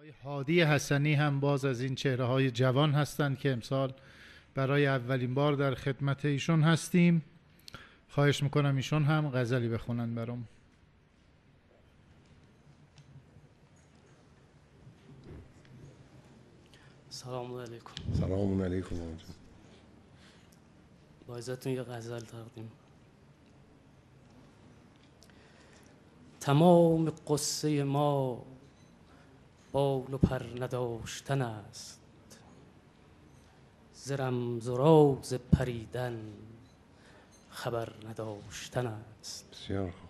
هادی حسنی هم باز از این چهره‌های جوان هستند که امسال برای اولین بار در خدمت ایشون هستیم. خواهش میکنم ایشون هم غزلی بخونن برام. سلام علیکم. سلام علیکم. با عزتون یه غزل تقدیم. تمام قصه ما بال و پر نداشتن است، ز رمز و راز پریدن خبر نداشتن است. بسیار خوب.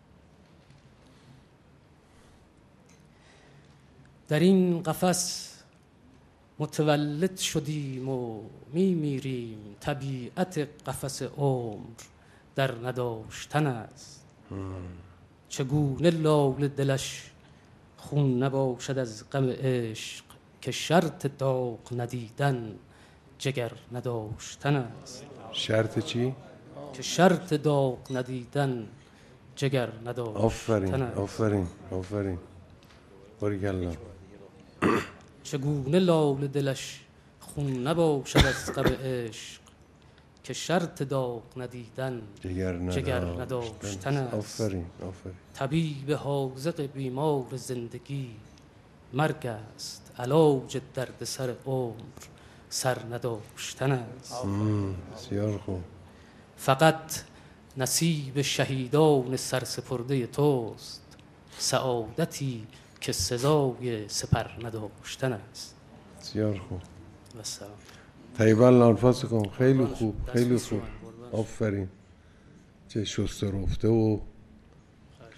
در این قفس متولد شدیم و میمیریم، طبیعت قفس عمر در نداشتن است. چگونه لاله دلش خون نباشد از غم عشق، که شرط داغ ندیدن جگر نداشتن است. شرط چی؟ که شرط داغ ندیدن جگر نداشتن است. آفرین آفرین آفرین. باریکالله. چگونه لاله دلش خون نباشد از غم عشق، که شرط داغ ندیدن جگر نداشتن است. آفرین آفرین. طبیب حاذق بیمار زندگی مرگ است، علاج درد سر عمر سر نداشتن است. بسیار خوب. فقط نصیب شهیدان سرسپرده توست، سعادتی که سزای سپر نداشتن است. بسیار خوب. والسلام. طیب الانفاس کن. خیلی خوب خیلی خوب. آفرین. چه شسته رفته و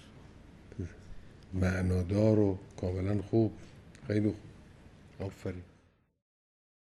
معنادار و کاملا خوب. خیلی خوب. آفرین.